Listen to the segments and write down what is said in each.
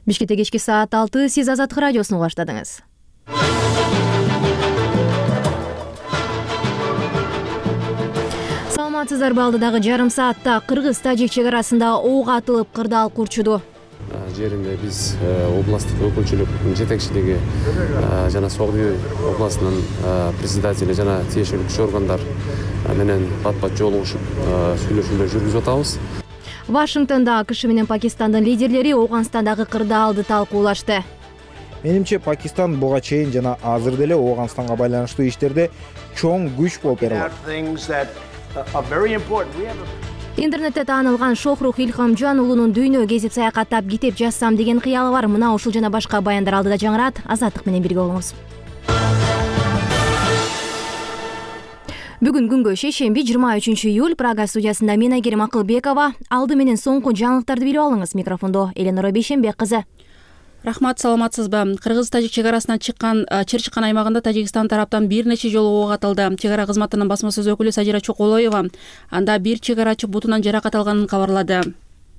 Бишкекте кечки саат 6 сиз Азаттык радиосун баштадыңыз. Саламатсыздарбы? Алдыдагы жарым саатта кыргыз-тажик чек арасында ок атылып кырдаал курчуду. Жеринде биз областтык өкүлчүлүк жетекчилиги жана Согдуу областынын председатели жана тиешелүү күч органдар менен бат-бат жолугушуп сүйлөшүүлөр жүргүзүп атабыз. Вашингтонда АКШ менен Пакистандын лидерлери Ооганстандагы кырдаалды талкуулашты. Менимче Пакистан буга чейин жана азыр деле Ооганстанга байланыштуу иштерде чоң күч болуп бере алат. Интернетте таанылган Шохрух Илхамжан уулунун дүйнө кезип саякаттап китеп жазсам деген кыялы бар. Мына ушул жана башка баяндар алдыда жаңырат. Азаттык менен бирге болуңуз. Бүгүн күнгө шейшемби 23 июль Прага студиясында мен Айгерим Акылбекова. Алды менен соңку жаңылыктарды билип алыңыз. Микрофондо Эленора Бейшенбек кызы. Рахмат, саламатсызбы? Кыргыз-тажик чек арасынан чыр чыккан аймагында Тажикстан тараптан бир нече жолу ок атылды. Чек ара кызматынын басма сөз өкүлү Сажира Чоколоева анда бир чек арачы бутунан жаракат алганын кабарлады.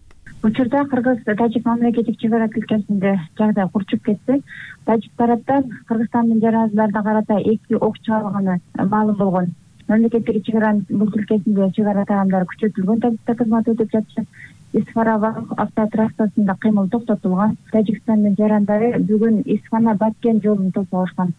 Учурда Кыргыз-Тажик мамлекеттик чек ара тилкесинде жагдай курчуп кетти. Тажик тараптан Кыргызстандын жарандыларына карата 2 ок чыгарылганы маалым болгон. Мамлекеттик чек ара бул тилкесинде чек ара таамдары күчөтүлгөн. Тажикстан кызмат өтүп жатышат. Исфарабад автотрассасында кыймыл токтотулган. Тажикстандын жарандары бүгүн Исфана-Баткен жолун тосуп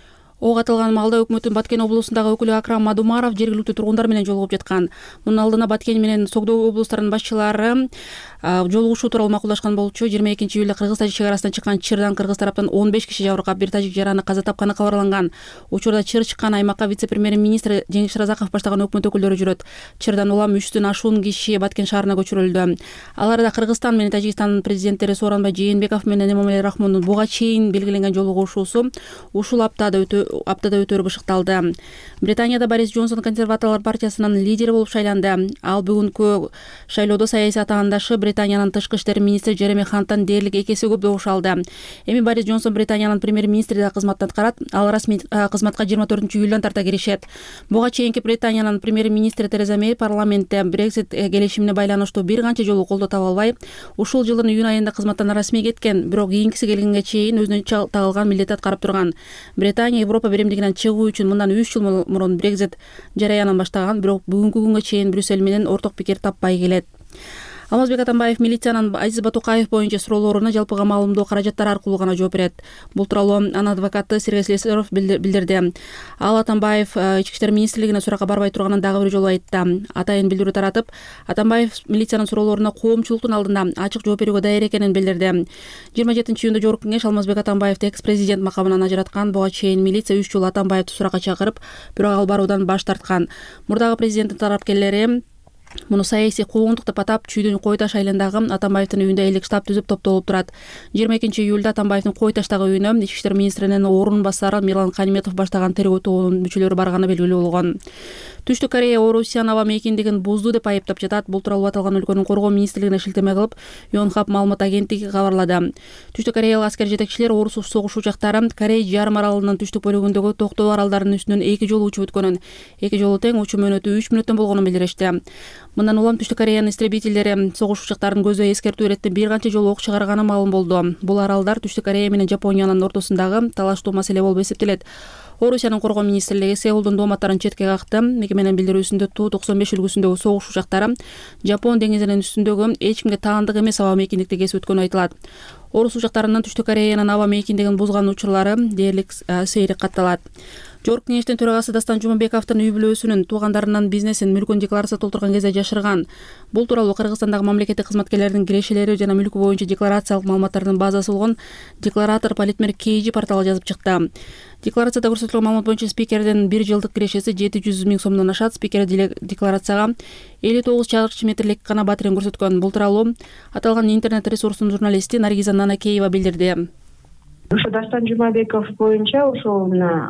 Ок атылган маалда өкмөттүн Баткен облусундагы өкүлү Акрам Мадумаров жергиликтүү тургундар менен жолугуп жаткан. Мунун алдына Баткен менен Согдуу облустарынын башчылары жолугушуу тууралуу макулдашкан болчу. 22 июлда Кыргыз-Тажик чек арасынан чыккан чырдан Кыргыз тараптан 15 киши жабыркап, бир тажик жараны каза тапканы кабарланган. Учурда чыр чыккан аймакка вице-премьер-министр Жеңиш Разаков баштаган өкмөт өкүлдөрү жүрөт. Чырдан улам 3төн ашуун киши Баткен шаарына көчүрүлдү. Аларда Кыргызстан менен Тажикстандын президенттери Сооронбай Жээнбеков менен Эмомали Рахмондун буга чейин белгиленген жолугушуусу ушул аптада өтөрү бышыкталды. Британияда Борис Джонсон консерваторлор партиясынын лидери болуп шайланды. Ал бүгүнкү шайлоодо саясий атаандашы Британиянын тышкы иштер министри Джереми Ханттан дээрлик 2 эсе көп добуш алды. Эми Борис Джонсон Британиянын премьер-министри да кызматтан аткарат. Ал расмий кызматка 24 июлдан тарта киришет. Буга чейинки Британиянын премьер-министри Тереза Мэй парламентте Брексит келишимине байланыштуу бир канча жолу колдоо таба албай, ушул жылдын июнь айында кызматтан расмий кеткен, бирок кийинкиси келгенге чейин өзүнө тагылган милдетти аткарып турган. Британия Европа биримдигинен чыгуу үчүн мындан 3 жыл мурун Брексит жараянын баштаган, бирок бүгүнкү күнгө чейин Брюссель менен орток пикир таппай келет. Алмазбек Атамбаев милициянын Азиз Батукаев боюнча суроолоруна жалпыга маалымдоо каражаттары аркылуу гана жооп берет. Бул тууралуу анын адвокаты Сергей Слесарев билдирди. Ал Атамбаев ички иштер министрлигине суракка барбай турганын дагы бир жолу айтты. Атайын билдирүү таратып, Атамбаев милициянын суроолоруна коомчулуктун алдында ачык жооп берүүгө даяр экенин билдирди. 27 июнда Жогорку кеңеш Алмазбек Атамбаевди экс-президент макамынан ажыраткан. Буга чейин милиция 3 жолу Атамбаевди суракка чакырып, бирок ал баруудан баш тарткан. Мурдагы президенттин тарапкерлери муну саясий куугунтук деп атап, Чүйдүн Кой Таш айылындагы Атамбаевдин үйүндө элек штаб түзүп топтолуп турат. 22 июлда Атамбаевдин Кой Таштагы үйүнө ички иштер министринин орун басары Мирлан Каниметов баштаган тергөө тобунун мүчөлөрү барганы белгилүү болгон. Түштүк Корея Орусиян аба мейкиндигин бузду деп айыптап жатат. Бул тууралуу аталган өлкөнүн коргоо министрлигине шилтеме кылып, Yonhap маалымат агенттиги кабарлады. Түштүк Кореялык аскер жетекчилер орус согуш учактары Корей жарым аралынын түштүк бөлүгүндөгү Токтоо аралдарынын үстүнөн 2 жолу учуп өткөнүн, 2 жолу тең учуу мөөнөтү 3 мүнөттөн болгонун билдиришти. Мындан улам Түштүк Кореянын истребительдери согуш учактарын көздөй эскертүү иретте бир канча жолу ок чыгарганы маалым болду. Бул аралдар Түштүк Корея менен Жапониянын ортосундагы талаштуу маселе болуп эсептелет. Орусиянын коргоо министрлиги Сеулдун дооматтарын четке какты. Мекеменин билдирүүсүндө Ту-95 үлгүсүндөгү согуш учактары Жапон деңизинин үстүндөгү эч кимге таандык эмес аба мейкиндикти кесип өткөнү айтылат. Орус учактарынын Түштүк Кореянын аба мейкиндигин бузган учурлары дээрлик сейрек катталат. Жогорку кеңештин төрагасы Дастан Жумабековдун үй бүлөсүнүн туугандарынын бизнесин мүлкүн декларация толтурган кезде жашырган. Бул тууралуу Кыргызстандагы мамлекеттик кызматкерлердин кирешелери жана мүлкү боюнча декларациялык маалыматтардын базасы болгон Декларатор Политмер KG порталы жазып чыкты. Декларацияда көрсөтүлгөн маалымат боюнча спикердин 1 жылдык кирешеси 700 000 сомдон ашат. Спикер декларацияга 59 чарчы метрлик гана батирин көрсөткөн. Бул тууралуу аталган интернет ресурсунун журналисти Наргиза Нанакеева билдирди. Ошо Дастан Жумабеков боюнча ошол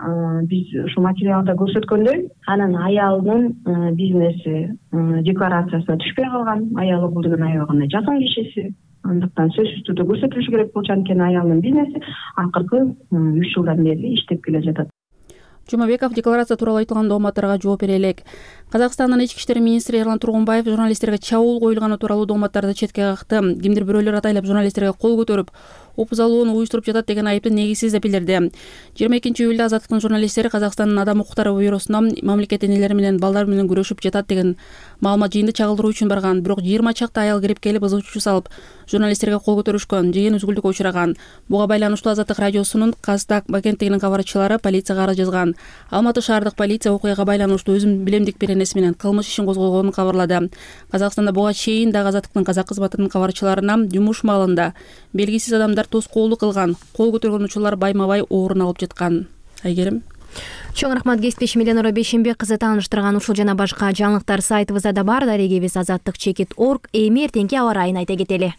биз ушу материалда көрсөткөндөй, анын аялынын бизнеси декларациясына түшпөй калган. Аялы бул деген аябагында жакын кишиси. Андыктан сөзсүз түрдө көрсөтүлүшү керек болчу, анткени аялынын бизнеси акыркы 3 жылдан бери иштеп келе жатат. Жумабеков декларация тууралуу айтылган дооматтарга жооп бере элек. Казакстандын ички иштер министри Эрлан Тургунбаев журналисттерге чабуул коюлганы тууралуу дооматтарды четке какты. Кимдир бирөөлөр атайлап журналисттерге кол көтөрүп, опуз алууну уюштуруп жатат деген айыпты негизсиз деп билдирди. 22-июлда Азаттыктын журналисттери Казакстандын Адам укуктары бюросуна мамлекет энелери менен балдар менен күрөшүп жатат деген маалымат жыйынды чагылдыруу үчүн барган. Бирок 20 чакты аял кирип келип ызы чуу салып, журналисттерге кол көтөрүшкөн, жыйын үзгүлтүккө учураган. Буга байланыштуу Азаттык радиосунун Казтаг агенттигинин кабарчылары полицияга арыз жазган. Алматы шаардык полиция окуяга байланыштуу өзүн билемдик беренеси менен кылмыш ишин козгогонун кабарлады. Казакстанда буга чейин дагы Азаттыктын казак кызматынын кабарчыларына жумуш маалында белгисиз адамдар тоскоолдук кылган, кол көтөргөн учурлар байма-бай орун алып жаткан. Айгерим. Чоң рахмат кесиптешим Эленора Бейшембек кызы тааныштырган ушул жана башка жаңылыктар сайтыбызда да бар. Дарегебиз azattik.org. Эми эртеңки аба ырайын айта кетели.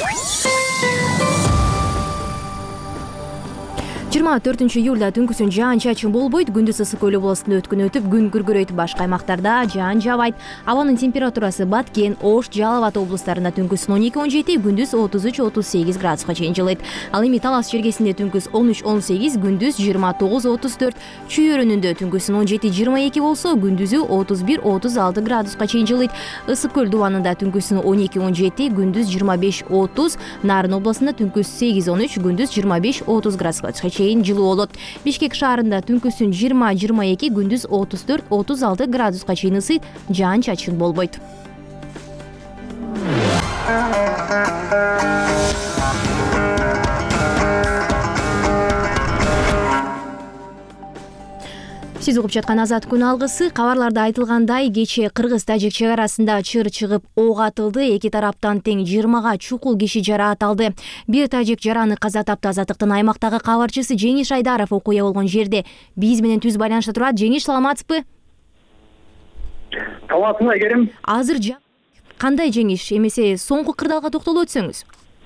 24-июлда түнкүсүн жаан-чачын болбойт, күндүз ысык өлү областында өтүп, күн күркүрөйт. Башка аймактарда жаан жабайт. Абанын температурасы Баткен, Ош, Жалал Абад облустарында түнкүс 12-17, күндүз 33-38 градуска чейин жылыйт. Ал эми Талас жергесинде түнкүс 13-18, күндүз 29-34, Чүй өрүнүндө түнкүсүн 17-22 болсо, күндүзү 31-36 градуска чейин жылыйт. Ысык көл дубанында түнкүсүн 12-17, күндүз 25-30, Нарын областында түнкүс 8-13, күндүз 25-30 градуска чейин жылуу болот. Бишкек шаарында түнкүсүн 20-22, күндүз 34-36 градуска чейин ысыйт, жаан-чачын болбойт. Сиз угуп жаткан Азат күн алгысы. Кабарларда айтылгандай, кечээ кыргыз-тажик чек арасында чыр чыгып ок атылды. Эки тараптан тең 20га чукул киши жараат алды. Бир тажик жараны каза тапты. Азаттыктын аймактагы кабарчысы Жеңиш Айдаров окуя болгон жерде биз менен түз байланышта турат. Жеңиш, саламатсызбы? Саламатсызбы, Айгерим? Азыр кандай, Жеңиш? Эмесе соңку кырдаалга токтолуп өтсөңүз.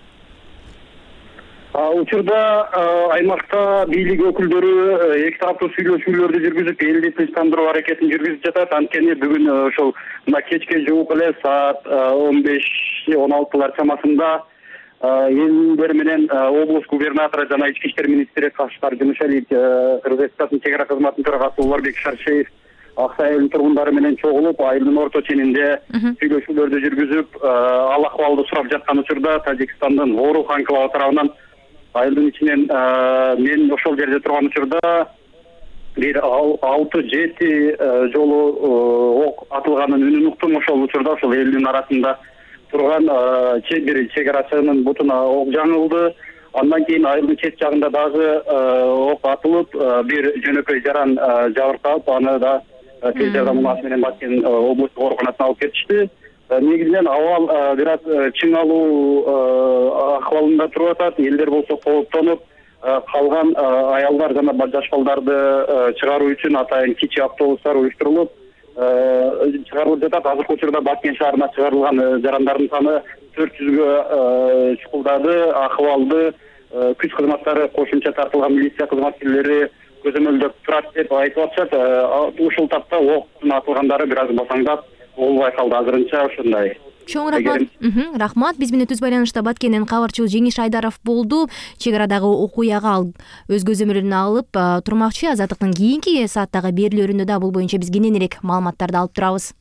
Учурда аймакта бийлик өкүлдөрү эки тараптуу сүйлөшүүлөрдү жүргүзүп, элди тынчтандыруу аракетин жүргүзүп жатат. Анткени бүгүн ошол мына кечке жуук эле саат 15-16 чамасында элдер менен облус губернатору жана ички иштер министри Кашкар Жумушалиев, Кыргызстандын чек ара кызматынын төрагасы Уларбек Шаршеев Аксай айылынын тургундары менен чогулуп, айылдын орто ченинде сүйлөшүүлөрдү жүргүзүп, ал акыбалды сурап жаткан учурда Тажикстандын Ворух анклавы тарабынан айылдын ичинен мен ошол жерде турган учурда бир 6-7 жолу ок атылганын үнүн уктум. Ошол учурда ошол элдин арасында турган бир чек арачынын бутуна ок жаңылды. Андан кийин айылдын чет жагында дагы ок атылып, бир жөнөкөй жаран жабыркалып, аны да тез жардам унаасы менен Баткен облустук ооруканасына алып кетишти. Негизинен абал бир аз чыңалуу акыбалында туруп атат. Элдер болсо кооптонуп, калган аялдар жана жаш балдарды чыгаруу үчүн атайын кичи автобустар уюштурулуп чыгарылып жатат. Азыркы учурда Баткен шаарына чыгарылган жарандардын саны 400гө чукулдады. Акыбалды күч кызматтары, кошумча тартылган милиция кызматкерлери көзөмөлдөп турат деп айтып атышат. Ушул тапта октун атылгандары бир аз басаңдап болбой калды. Азырынча ошондой. Чоң рахмат. Рахмат. Биз менен түз байланышта Баткенден кабарчыбыз Жеңиш Айдаров болду. Чек арадагы окуяга ал өз көзөмөлүн алып турмакчы. Азаттыктын кийинки сааттагы берүүлөрүндө да бул боюнча биз кененирээк маалыматтарды алып турабыз.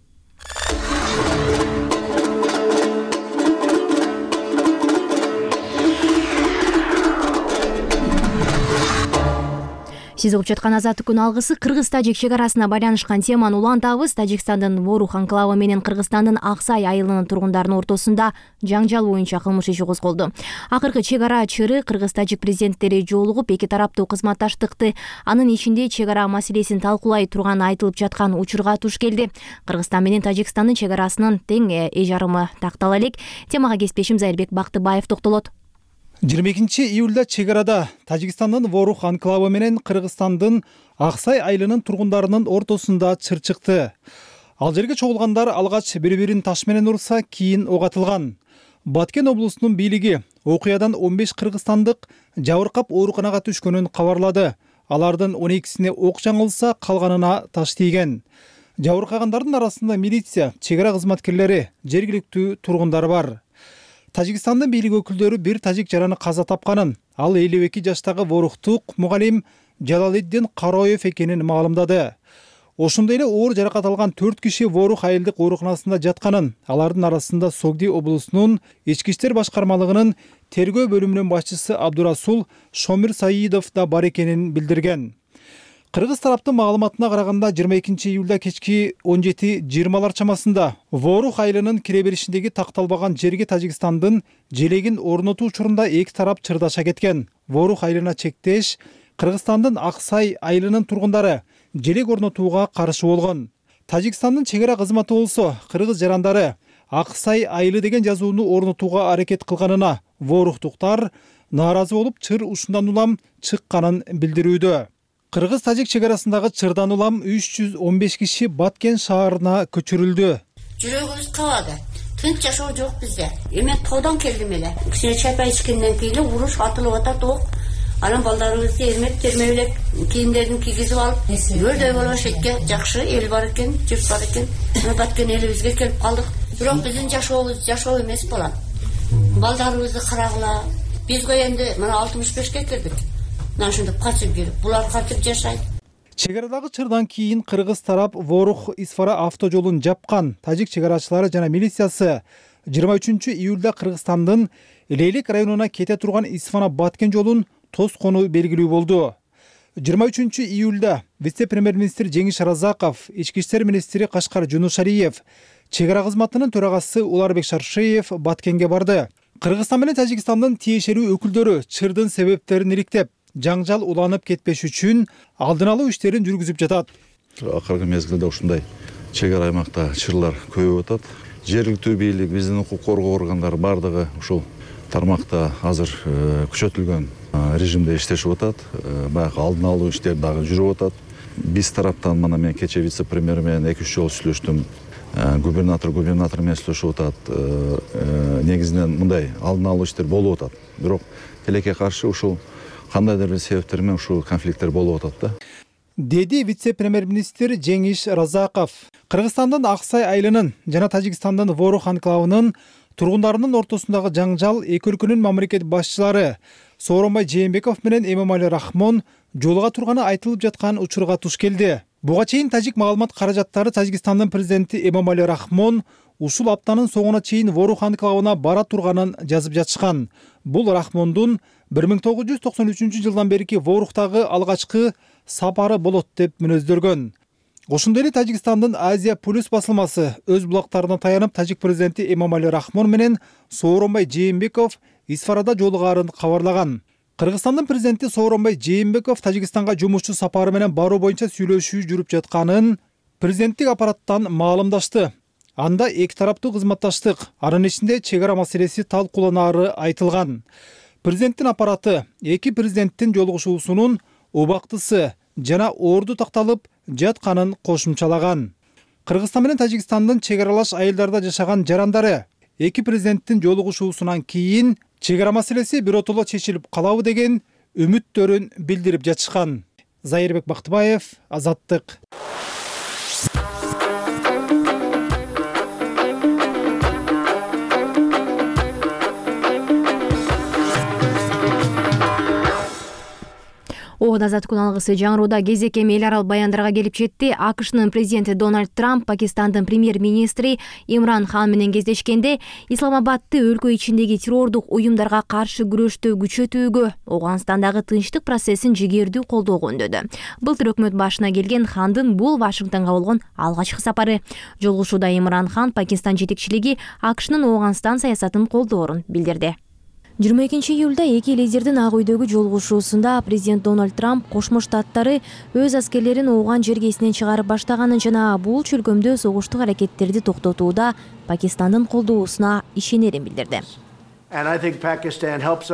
Сиз угуп жаткан Азаттык күн алгысы. Кыргыз-тажик чек арасына байланышкан теманы улантабыз. Тажикстандын Ворух анклавы менен Кыргызстандын Аксай айылынын тургундарынын ортосунда жаңжал боюнча кылмыш иши козголду. Акыркы чек ара чыры кыргыз-тажик президенттери жолугуп, эки тараптуу кызматташтыкты, анын ичинде чек ара маселесин талкуулай турганы айтылып жаткан учурга туш келди. Кыргызстан менен Тажикстандын чек арасынын тең жарымы тактала элек. Темага кесиптешим Зайырбек Бактыбаев токтолот. 22-июлда чек арада Тажикстандын Ворух анклавы менен Кыргызстандын Аксай айылынын тургундарынын ортосунда чыр чыкты. Ал жерге чогулгандар алгач бири-бирин таш менен урса, кийин ок атылган. Баткен облусунун бийлиги окуядан 15 кыргызстандык жабыркап ооруканага түшкөнүн кабарлады. Алардын 12сине ок жаңылса, калганына таш тийген. Жабыркагандардын арасында милиция, чек ара кызматкерлери, жергиликтүү тургундар бар. Тажикстандын бийлик өкүлдөрү бир тажик жараны каза тапканын, ал 52 жаштагы Воруктук мугалим Жалалиддин Кароев экенин маалымдады. Ошондой эле оор жаракат алган 4 киши Ворух айылдык ооруканасында жатканын, алардын арасында Согди облусунун ички иштер башкармалыгынын тергөө бөлүмүнүн башчысы Абдурасул Шомир Саидов да бар экенин билдирген. Кыргыз тараптын маалыматына караганда 22 июлда кечки 17:20 чамасында Ворух айылынын кире беришиндеги такталбаган жерге Тажикстандын желегин орнотуу учурунда эки тарап чырдаша кеткен. Ворух айылына чектеш Кыргызстандын Аксай айылынын тургундары желек орнотууга каршы болгон. Тажикстандын чек ара кызматы болсо кыргыз жарандары Аксай айылы деген жазууну орнотууга аракет кылганына Воруктуктар нааразы болуп чыр ушундан улам чыкканын билдирүүдө. Кыргыз-тажик чек арасындагы чырдан улам 315 киши Баткен шаарына көчүрүлдү. Жүрөгүбүз кабады. Тынч жашоо жок бизде. Эми тоодан келдим эле. Кичине чайпай ичкенден кийин уруш атылып атат ок. Анан балдарыбызды эрмеп термелеп, кийимдерин кийгизип алып, өрдөй болбош этке жакшы эл бар экен, жұрт бар экен. Баткен элибизге келип калдык. Бирок биздин жашообуз жашоо эмес болот. Балдарыбызды карагыла. Биз коенде мына 65ке кирдик. Мына ушинтип качып келип, булар кантип жашайт? Чек арадагы чырдан кийин кыргыз тарап Ворух Исфара автожолун жапкан. Тажик чек арачылары жана милициясы 23 июлда Кыргызстандын Лейлик районуна кете турган Исфана Баткен жолун тоскону белгилүү болду. 23 июлда вице-премьер-министр Жеңиш Разаков, ички иштер министри Кашкар Жунушалиев, чек ара кызматынын төрагасы Уларбек Шаршиев Баткенге барды. Кыргызстан менен Тажикстандын тиешелүү өкүлдөрү чырдын себептерин иликтеп, жаңжал уланып кетпеш үчүн алдын алуу иштерин жүргүзүп жатат. Акыркы мезгилде ушундай чек ара аймакта чырлар көбөйүп атат. Жергиликтүү бийлик, биздин укук коргоо органдары бардыгы ушул тармакта азыр күчөтүлгөн режимде иштешип атат. Баягы алдын алуу иштери дагы жүрүп атат. Биз тараптан мына мен кече вице-премьер менен 2-3 жолу сүйлөштүм. Губернатор менен сүйлөшүп атат. Негизинен мындай алдын алуу иштер болуп атат. Бирок тилекке каршы ушул кандайдыр бир себептер менен ушул конфликттер болуп атат да. Деди вице-премьер-министр Жеңиш Разаков. Кыргызстандын Аксай айылынын жана Тажикстандын Ворух анклавынын тургундарынын ортосундагы жаңжал эки өлкөнүн мамлекет башчылары Сооронбай Жээнбеков менен Эмомали Рахмон жолуга турганы айтылып жаткан учурга туш келди. Буга чейин тажик маалымат каражаттары Тажикстандын президенти Эмомали Рахмон ушул аптанын соңуна чейин Ворух анклавына бара турганын жазып жатышкан. Бул Рахмондун 1993 жылдан берки Воруктагы алгачкы сапары болот деп мүнөздөргөн. Ошондой эле Тажикстандын Азия Плюс басылмасы өз булактарына таянып тажик президенти Эмомали Рахмон менен Сооронбай Жээнбеков Исфарада жолугаарын кабарлаган. Кыргызстандын президенти Сооронбай Жээнбеков Тажикстанга жумушчу сапары менен баруу боюнча сүйлөшүү жүрүп жатканын президенттик аппараттан маалымдашты. Анда эки тараптуу кызматташтык, анын ичинде чек ара маселеси талкууланары айтылган. Президенттин аппараты эки президенттин жолугушуусунун убактысы жана орду такталып жатканын кошумчалаган. Кыргызстан менен Тажикстандын чек аралаш айылдарда жашаган жарандары эки президенттин жолугушуусунан кийин чек ара маселеси биротоло чечилип калабы деген үмүттөрүн билдирип жатышкан. Зайырбек Бактыбаев, Азаттык. Азаттык алгысы жаңырууда кезекке эл аралык баяндарга келип жетти. АКШнын президенти Дональд Трамп Пакистандын премьер-министри Имран Хан менен кездешкенде Исламабадты өлкө ичиндеги террордук уюмдарга каршы күрөштү күчөтүүгө, Афганистандагы тынчтык процессин жигердүү колдоого үндөдү. Былтыр өкмөт башына келген Хандын бул Вашингтонго болгон алгачкы сапары. Жолугушууда Имран Хан Пакистан жетекчилиги АКШнын Афганистан саясатын колдоорун билдирди. 22 июлда эки лидердин Ак үйдөгү жолугушуусунда президент Дональд Трамп Кошмо Штаттары өз аскерлерин Афган жергесинен чыгарып баштаганын жана бул чөлкөмдө согуштук аракеттерди токтотууда Пакистандын колдоосуна ишенерин билдирди.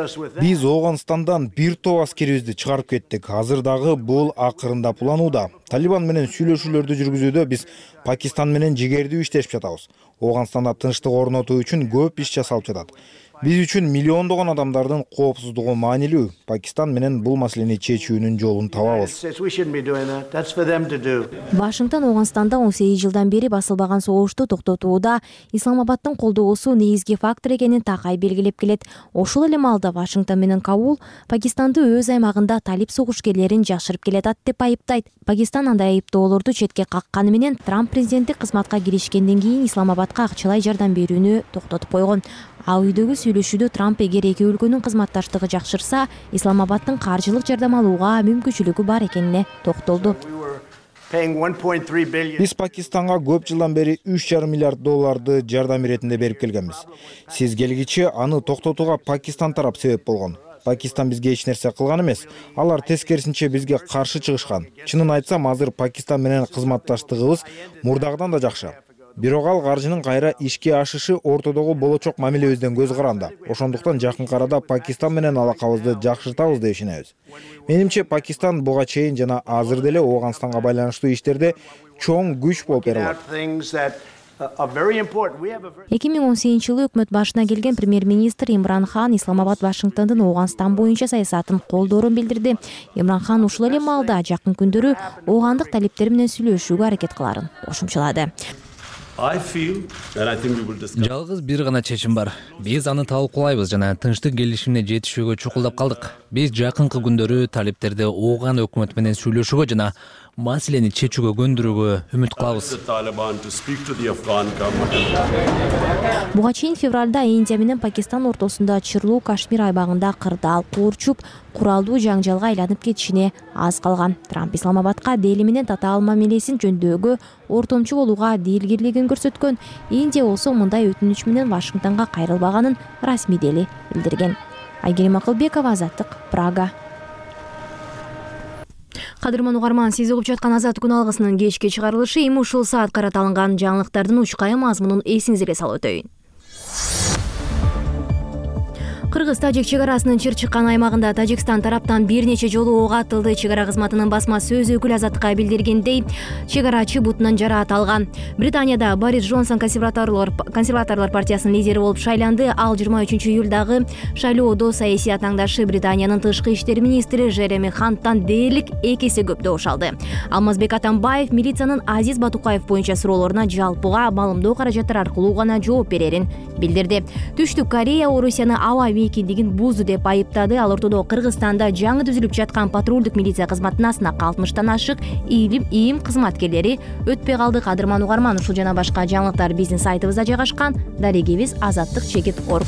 Биз Афганистандан бир топ аскерибизди чыгарып кеттик. Азыр дагы бул акырындап уланууда. Талибан менен сүйлөшүүлөрдү жүргүзүүдө биз Пакистан менен жигердүү иштешип жатабыз. Ооганстанда тынчтык орнотуу үчүн көп иш жасалып жатат. Биз үчүн миллиондогон адамдардын коопсуздугу маанилүү. Пакистан менен бул маселени чечүүнүн жолун табабыз. Вашингтон Ооганстанда 18 жылдан бери басылбаган согушту токтотууда Исламабаддын колдоосу негизги фактор экенин такай белгилеп келет. Ошол эле маалда Вашингтон менен Кабул Пакистанды өз аймагында талип согушкерлерин жашырып келатат деп айыптайт. Пакистан андай айыптоолорду четке какканы менен Трамп президенттик кызматка киришкенден кийин Исламабадка акчалай жардам берүүнү токтотуп койгон. А үйдөгү сүйлөшүүдө Трамп эгер эки өлкөнүн кызматташтыгы жакшырса, Исламабаддын каржылык жардам алууга мүмкүнчүлүгү бар экенине токтолду. Биз Пакистанга көп жылдан бери 3,5 миллиард долларды жардам иретинде берип келгенбиз. Сиз келгичи аны токтотууга Пакистан тарап себеп болгон. Пакистан бизге эч нерсе кылган эмес. Алар тескерисинче бизге каршы чыгышкан. Чынын айтсам, азыр Пакистан менен кызматташтыгыбыз мурдагыдан да жакшы. Бирок ал каржынын кайра ишке ашышы ортодогу болочок мамилебизден көз каранды. Ошондуктан жакын арада Пакистан менен алакабызды жакшыртабыз деп ишенебиз. Менимче Пакистан буга чейин жана азыр деле Ооганстанга байланыштуу иштерде чоң күч болуп бере алат. 2018 жылы өкмөт башына келген премьер-министр Имран Хан Исламабад Вашингтондун Ооганстан боюнча саясатын колдоорун билдирди. Имран Хан ушул эле маалда жакын күндөрү оогандык талиптер менен сүйлөшүүгө аракет кыларын кошумчалады. Жалгыз бир гана чечим бар. Биз аны талкуулайбыз жана тынчтык келишимине жетишүүгө чукулдап калдык. Биз жакынкы күндөрү талиптерди ооган өкмөт менен сүйлөшүүгө жана маселени чечүүгө көндүрүүгө үмүт кылабыз. Буга чейин февралда Индия менен Пакистан ортосунда чырлуу Кашмир айбагында кырдаал куурчуп, куралдуу жаңжалга айланып кетишине аз калган. Трамп Исламабадка Дели менен татаал мамилесин жөндөөгө ортомчу болууга дилгирлигин көрсөткөн. Индия болсо мындай өтүнүч менен Вашингтонго кайрылбаганын расмий дели билдирген. Айгерим Акылбекова, Азаттык, Прага. Кадырман угарман, сиз угуп жаткан Азаттык күн алгысынын кечки чыгарылышы эми ушул саат караталган жаңылыктардын учкайы мазмунун эсиңизге салып өтөйүн. Кыргыз-Тажик чегарасынын чыр чыккан аймагында Тажикстан тараптан бир нече жолу ок атылды. Чегара кызматынын басма сөз өкүлү Азаттыкка билдиргендей, чегарачы бутунан жараат алган. Британияда Борис Джонсон консерваторлор партиясынын лидери болуп шайланды. Ал 23 июлдагы шайлоодо саясий атаңдашы Британиянын тышкы иштер министри Жереми Ханттан дээрлик 2 эсе көп добуш алды. Алмазбек Атамбаев милициянын Азиз Батукаев боюнча суроолоруна жалпыга маалымдоо каражаттары аркылуу гана жооп берерин билдирди. Түштүк Корея Орусияны аба экиндигин бузду деп айыптады. Ал ортодо Кыргызстанда жаңы түзүлүп жаткан патрулдук милиция кызматына 60-тан ашык ийим кызматкерлери өтпөй калды. Кадырман угарман, ушул жана башка жаңылыктар биздин сайтыбызда жайгашкан. Дарегибиз azаттык.org.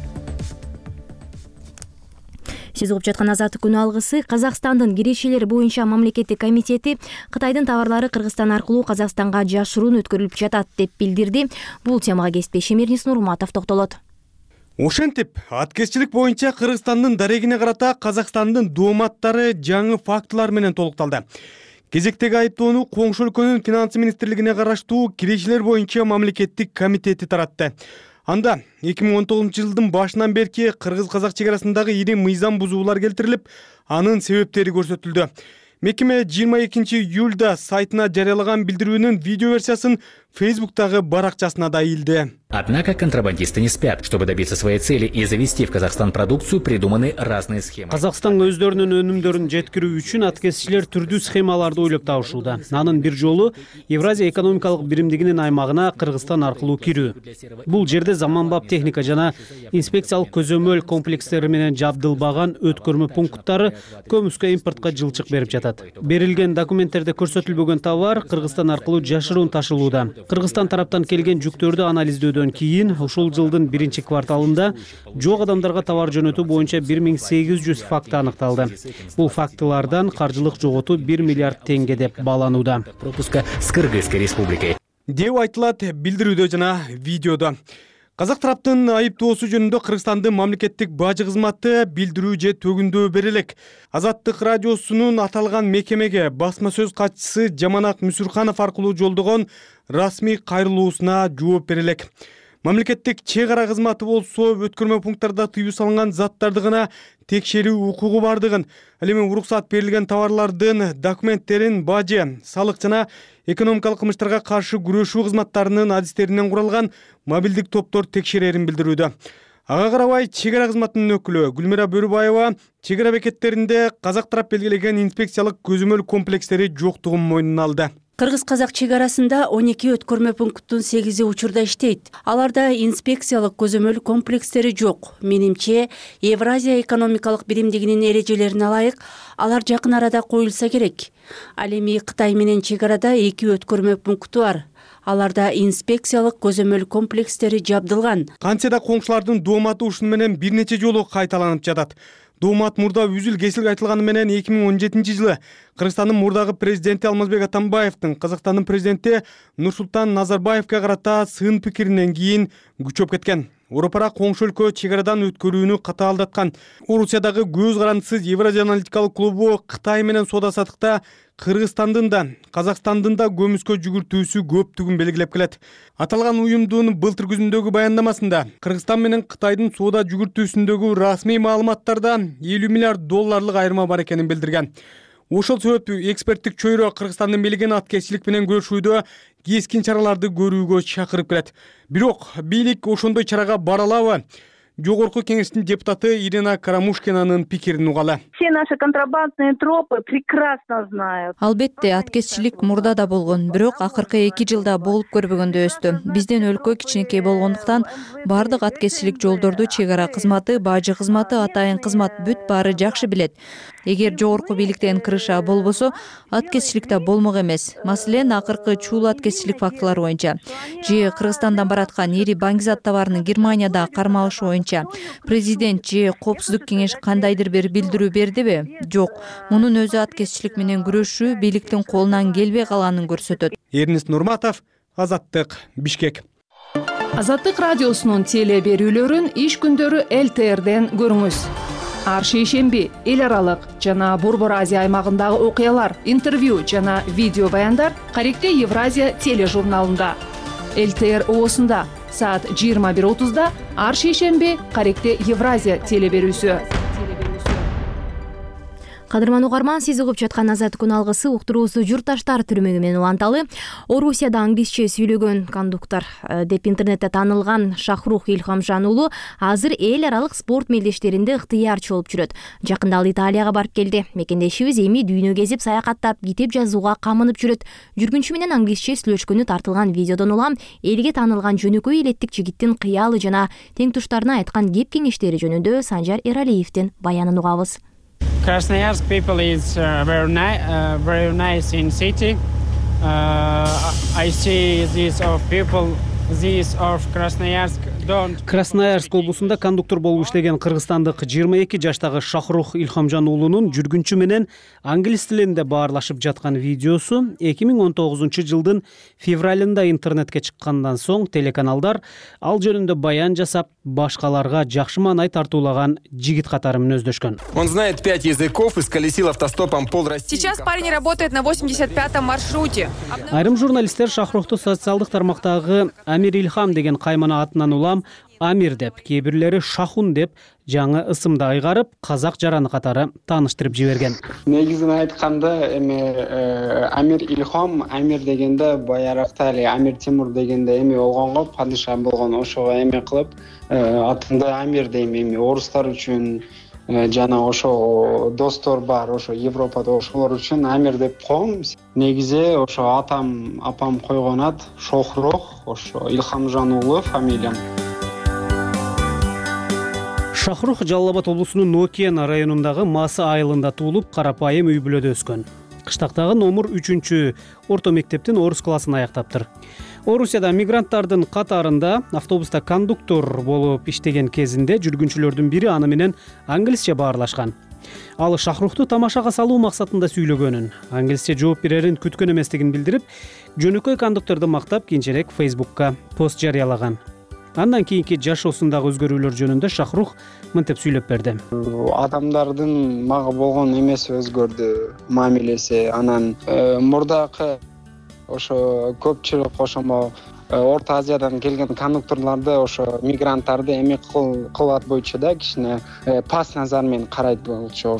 Сиз угуп жаткан Азаттык күн алгысы. Казакстандын кирешелер боюнча мамлекеттик комитети Кытайдын товарлары Кыргызстан аркылуу Казакстанга жашыруун өткөрүлүп жатат деп билдирди. Бул темага кесиптешим Нурмат Нурматов токтолот. Ошентип, аткезчилик боюнча Кыргызстандын дарегине карата Казакстандын дооматтары жаңы фактылар менен толукталды. Кезектеги айыптоону коңшу өлкөнүн финанс министрлигине караштуу кирешелер боюнча мамлекеттик комитети таратты. Анда 2019 жылдын башынан берки кыргыз-казак чегарасындагы ири мыйзам бузуулар келтирилип, анын себептери көрсөтүлдү. Мекеме 22 июлда сайтына жарыялаган билдирүүнүн видео версиясын Фейсбуктагы баракчасына да ийилди. Однако контрабандисты не спят. Чтобы добиться своей цели и завести в Казахстан продукцию, придуманы разные схемы. Казакстанга өздөрүнүн өнүмдөрүн жеткирүү үчүн аткезчилер түрдүү схемаларды ойлоп табышууда. Анын бир жолу Евразия экономикалык биримдигинин аймагына Кыргызстан аркылуу кирүү. Бул жерде заманбап техника жана инспекциялык көзөмөл комплекстери менен жабдылбаган өткөрмө пункттары көмүскө импортко жылчык берип жатат. Берилген документтерде көрсөтүлбөгөн товар Кыргызстан аркылуу жашыруун ташылууда. Кыргызстан тараптан келген жүктөрдү анализдөөдөн кийин ушул жылдын 1-кварталында жок адамдарга товар жөнөтүү боюнча 1800 факты аныкталды. Бул фактылардан каржылык жоготуу 1 миллиард теңге деп бааланууда. Пропуска с Кыргызской республикой. Деп айтылат билдирүүдө жана видеодо. Казак тараптын айыптоосу жөнүндө Кыргызстандын мамлекеттик бажы кызматы билдирүү же төгүндөө берелек. Азаттык радиосунун аталган мекемеге басма сөз катчысы Жаманак Мүсүрханов аркылуу жолдогон расмий кайрылуусуна жооп берелек. Мамлекеттик чек ара кызматы болсо өткөрмө пункттарда тыюу салынган заттарды гана текшерүү укугу бардыгын, ал эми уруксат берилген товарлардын документтерин бажы, салык жана экономикалык кылмыштарга каршы күрөшүү кызматтарынын адистеринен куралган мобилдик топтор текшерерин билдирүүдө. Ага карабай чек ара кызматынын өкүлү Гүлмира Бөрүбаева чек ара бекеттеринде казак тарап белгилеген инспекциялык көзөмөл комплекстери жоктугун мойнуна алды. Кыргыз-казак чек арасында 12 өткөрмө пункттун 8 учурда иштейт. Аларда инспекциялык көзөмөл комплекстери жок. Менимче, Евразия экономикалык биримдигинин эрежелерине ылайык алар жакын арада коюлса керек. Ал эми Кытай менен чек арада 2 өткөрмө пункту бар. Аларда инспекциялык көзөмөл комплекстери жабдылган. Кантсе да коңшулардын дооматы ушуну менен бир нече жолу кайталанып жатат. Доомат мурда үзүл-кесил айтылганы менен 2017 жылы Кыргызстандын мурдагы президенти Алмазбек Атамбаевдин Казакстандын президенти Нурсултан Назарбаевге карата сын пикиринен кийин күчөп кеткен. Европара коңшу өлкө чек арадан өткөрүүнү катаалдаткан. Орусиядагы көз карандысыз Евразия аналитикалык клубу Кытай менен соода саттыкта Кыргызстандын да, Казакстандын да көмүскө жүгүртүүсү көптүгүн белгилеп келет. Аталган уюмдун былтыр күзүндөгү баяндамасында Кыргызстан менен Кытайдын соода жүгүртүүсүндөгү расмий маалыматтарда $50 миллиард айырма бар экенин билдирген. Ошол себептүү эксперттик чөйрө Кыргызстандын бийлигин аткезчилик менен күрөшүүдө кескин чараларды көрүүгө чакырып келет. Бирок бийлик ошондой чарага бара алабы? Жогорку кеңештин депутаты Ирина Карамушкинанын пикирин угалы. Все наши контрабандные тропы прекрасно знают. Албетте, аткезчилик мурда да болгон, бирок акыркы 2 жылда болуп көрбөгөндө өстү. Бизден өлкө кичинекей болгондуктан бардык аткезчилик жолдорду чек ара кызматы, бажы кызматы, атайын кызмат бүт баары жакшы билет. Эгер жогорку бийликтен кырыша болбосо, аткезчилик да болмок эмес. Маселен, акыркы чуул аткезчилик фактылары боюнча же Кыргызстандан бараткан ири баңгизат товарынын Германияда кармалышы боюнча президент же коопсуздук кеңеш кандайдыр бир билдирүү бердиби? Жок. Мунун өзү аткезчилик менен күрөшүү бийликтин колунан келбей калганын көрсөтөт. Эрнест Нурматов, Азаттык, Бишкек. Азаттык радиосунун теле берүүлөрүн иш күндөрү ЛТРден көрүңүз. Ар шейшемби эл аралык жана Борбор Азия аймагындагы окуялар, интервью жана видео баяндар Каректе Евразия тележурналында. ЛТР оосунда саат 21:30 ар шейшемби Каректе Евразия теле берүүсү. Кадырман угарман, сиз угуп жаткан Азаттык күн алгысы уктуруусу журтташтар түрмөгү менен уланталы. Орусияда англисче сүйлөгөн кондуктор деп интернетте таанылган Шахрух Илхамжан уулу азыр эл аралык спорт мелдештеринде ыктыярчы болуп жүрөт. Жакында ал Италияга барып келди. Мекендешибиз эми дүйнө кезип саякаттап, китеп жазууга камынып жүрөт. Жүргүнчү менен англисче сүйлөшкөнү тартылган видеодон улам элге таанылган жөнөкөй элеттик жигиттин кыялы жана тең туштарына айткан кеп кеңештери жөнүндө Санжар Эралиевдин баянын угабыз. Krasnoyarsk people is very nice in city. I see this of people. This of Krasnoyarsk don't. Красноярск облусунда кондуктор болуп иштеген кыргызстандык 22 жаштагы Шахрух Илхамжан уулунун жүргүнчү менен англис тилинде баарлашып жаткан видеосу 2019 жылдын февралында интернетке чыккандан соң телеканалдар ал жөнүндө баян жасап, башкаларга жакшы маанай тартуулаган жигит катары мүнөздөшкөн. Он знает 5 языков и сколесил автостопом пол России. Сейчас парень работает на 85-м маршруте. Айрым журналисттер Шахрухту социалдык тармактагы Амир Илхам деген каймана атынан улам Амир деп, кээ бирлери Шахун деп жаңы ысымды айгарып, казак жараны катары тааныштырып жиберген. Негизин айтканда эми Амир Илхам, Амир дегенде баяракта эле Амир Тимур дегенде эми болгонго, падыша болгон, ошого эме кылып атымды Амир дейм. Эми орустар үчүн жана ошо достор бар, ошо Европада ошолор үчүн Амир деп коем. Негизи ошо апам койгон ат Шохрух, ошо Илхамжан уулу фамилиям. Шахрух Жалал Абад облусунун Нокен районундагы Масы айылында туулуп, карапайым үй бүлөдө өскөн. Кыштактагы номер 3 орто мектептин орус классын аяктаптыр. Орусияда мигранттардын катарында автобуста кондуктор болуп иштеген кезинде жүргүнчүлөрдүн бири аны менен англисче баарлашкан. Ал Шахрухту тамашага салуу максатында сүйлөгөнүн, англисче жооп берерин күткөн эместигин билдирип, жөнөкөй кондукторду мактап кийинчерээк Facebook'ка пост жарыялаган. Андан кийинки жашоосундагы өзгөрүүлөр жөнүндө Шахрух мынтип сүйлөп берди. Адамдардын мага болгон эмеси өзгөрдү, мамилеси. Анан мурдакы ошо көпчүлүк ошомо Орто Азиядан келген кондукторлорду ошо мигранттарды эме кылат боюнча да кичине пас назар менен карайт болчу.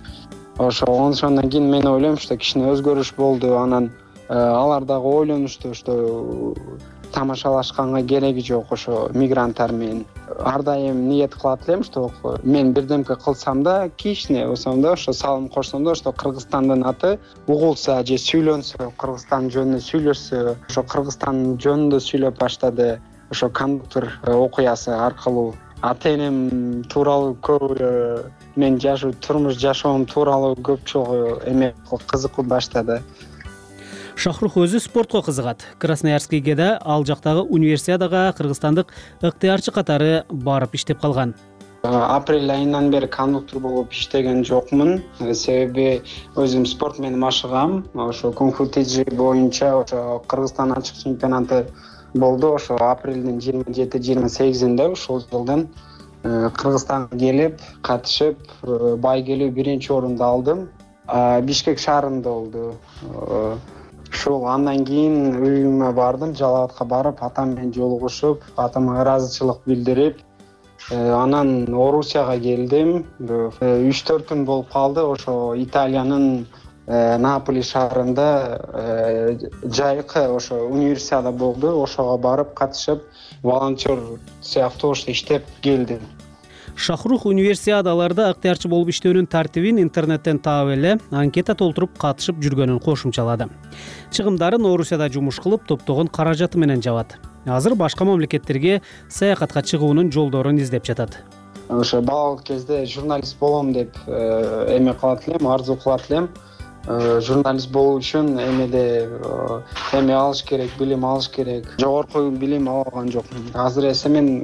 Ошондон кийин мен ойлойм, что кичине өзгөрүш болду. Анан алар дагы ойлонушту, что тамашалашканга кереги жок ошо мигранттар менен. Ар дайым ниет кылат элем, что мен бирдемке кылсам да, кичине болсом да, ошо салым кошсом да, что Кыргызстандын аты угулса же сүйлөнсө, Кыргызстан жөнүндө сүйлөшсө, ошо Кыргызстан жөнүндө сүйлөп баштады. Ошо кондуктор окуясы аркылуу ата энем тууралуу көп, мен турмуш жашоом тууралуу көп чогуу эме кызыгып баштады. Шахрух өзү спортко кызыгат. Красноярскийге да ал жактагы универсиадага кыргызстандык ыктыярчы катары барып иштеп калган. Апрель айынан бери кондуктор болуп иштеген жокмун. Себеби өзүм спорт менен машыгам. Ошо кунг-фу тежи боюнча ошо Кыргызстан ачык чемпионаты болду. Ошо апрелдин 27-28-инде ушул жылдын Кыргызстанга келип, катышып, байгелүү 1-орунду алдым. Бишкек шаарында болду. Ушул андан кийин үйүмө бардым, Жалал Абадка барып, атам менен жолугушуп, атама ыраазычылык билдирип, анан Орусияга келдим. 3-4 күн болуп калды. Ошо Италиянын Наполи шаарында жайкы ошо универсиада болду. Ошого барып катышып, волонтер сыяктуу иштеп келдим. Шахрух универсиадаларда ыктыярчы болуп иштөөнүн тартибин интернеттен таап эле анкета толтуруп катышып жүргөнүн кошумчалады. Чыгымдарын Орусияда жумуш кылып, топтогон каражаты менен жабат. Азыр башка мамлекеттерге саякатка чыгуунун жолдорун издеп жатат. Ошо балалык кезде журналист болом деп эме кылат элем, арзу кылат элем. Журналист болуу үчүн эме алыш керек, билим алыш керек. Жогорку билим алган жокмун. Азыр эсе мен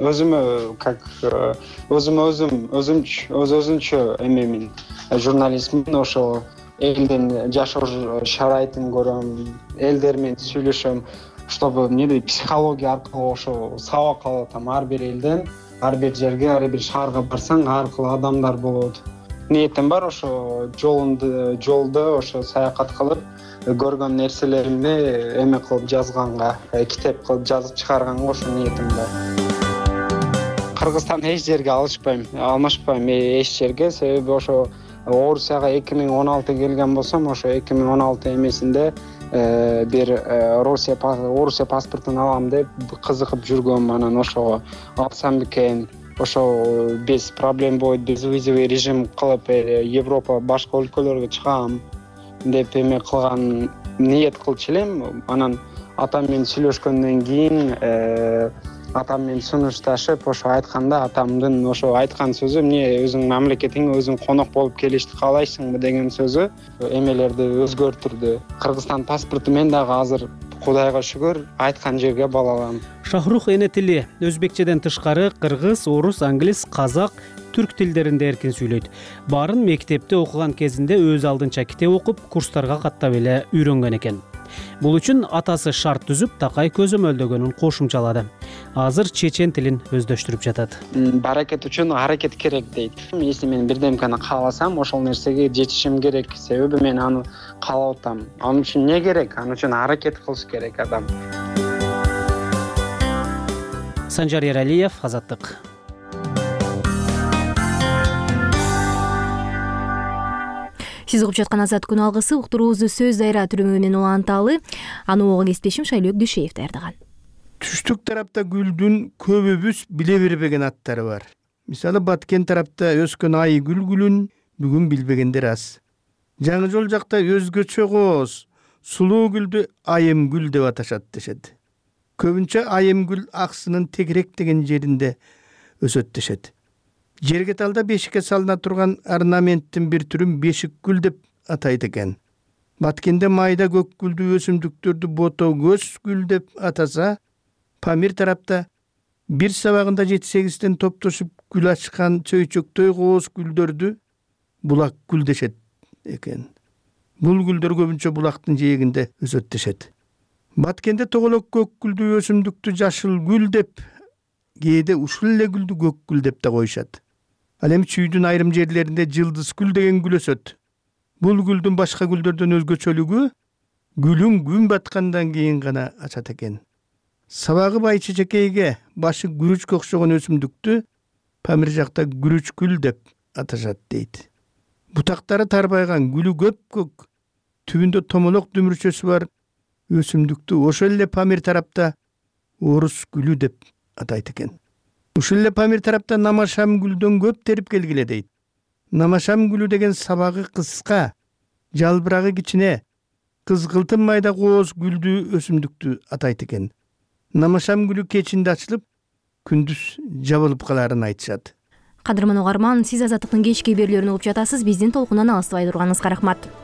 өзүмчө эмемин, журналистмин. Ошо элдин жашоо шарайтын көрөм, элдер менен сүйлөшөм, чтобы психология аркылуу ошо сабак алып атам. Ар бир элден, ар бир жерге, ар бир шаарга барсаң, ар кыл адамдар болот. Ниетим бар ошо жолдо ошо саякат кылып, көргөн нерселеримди эме кылып жазганга, китеп кылып жазып чыгарганга ошо ниетим бар. Кыргызстан эч жерге алмашпайм эч жерге, себеби ошо Орусияга 2016 келген болсом, ошо 2016 эмесинде бир Орусия паспортун алам деп кызыгып жүргөм. Анан ошого алсам бекен, ошо без проблем болот, безвизовый режим кылып Европа башка өлкөлөргө чыгам деп эме кылган ниет кылчу элем. Анан атам менен сүйлөшкөндөн кийин атам менен сунушташып, ошо айтканда атамдын ошо айткан сөзү, эмне өзүң мамлекетиңе өзүң конок болуп келишти каалайсыңбы деген сөзү эмелерди өзгөртүрдү. Кыргызстан паспорту мен дагы азыр Кудайга шүгүр айткан жерге бара алам. Шахрух эне тили өзбекчеден тышкары кыргыз, орус, англис, казак, түрк тилдеринде эркин сүйлөйт. Баарын мектепте окуган кезинде өз алдынча китеп окуп, курстарга каттап эле үйрөнгөн экен. Бул үчүн атасы шарт түзүп, такай көзөмөлдөгөнүн кошумчалады. Азыр чечен тилин өздөштүрүп жатат. Баракет үчүн аракет керек дейт. Если мен бирдемкени кааласам, ошол нерсеге жетишим керек. Себеби мен аны каалап атам. Анын үчүн эмне керек? Анын үчүн аракет кылыш керек адам. Санжар Эралиев, Азаттык. Сиз угуп жаткан Азат күн алгысы уктуруубузду сөз дайра түрүмү менен уланталы. Аны угуу кесиптешим Шайлөк Дүйшеев даярдаган. Түштүк тарапта гүлдүн көбүбүз биле бербеген аттары бар. Мисалы Баткен тарапта өскөн айы гүл бүгүн билбегендер аз. Жаңы жол жакта өзгөчө кооз, сулуу гүлдү айым гүл деп аташат дешет. Көбүнчө айым гүл аксынын тегерек деген жеринде өсөт дешет. Жерге талда бешикке салына турган орнаменттин бир түрүн бешик гүл деп атайт экен. Баткенде майда көк гүлдүү өсүмдүктөрдү бото көз гүл деп атаса, Памир тарапта бир сабагында 7-8тен топтошуп гүл ачкан чөйчөктөй кооз гүлдөрдү булак гүл дешет экен. Бул гүлдөр көбүнчө булактын жээгинде өсөт дешет. Баткенде тоголок көк гүлдүү өсүмдүктү жашыл гүл деп, кээде ушул эле гүлдү көк гүл деп да коюшат. Ал эми чүйдүн айрым жерлеринде жылдыз гүл деген гүл өсөт. Бул гүлдүн башка гүлдөрдөн өзгөчөлүгү гүлүн күн баткандан кийин гана ачат экен. сабагы бай чечекейге башы күрүчкө окшогон өсүмдүктү Памир жакта күрүчкүл деп аташат дейт. Бутактары тарбайган, гүлү көк, түбүндө томолок дүмүрчөсү бар өсүмдүктү ошол эле Памир тарапта орус гүлү деп атайт экен. Ушул эле Памир тарапта намашам гүлдөн көп терип келгиле дейт. Намашам гүлү деген сабагы кыска, жалбырагы кичине, кызгылтым майда кооз гүлдүү өсүмдүктү атайт экен. Намашам гүлү кечинде ачылып, күндүз жабылып каларын айтышат. Кадырман угарман, сиз Азаттыктын кечки берүүлөрүн угуп жатасыз. Биздин толкундан алыстабай турганыңызга рахмат.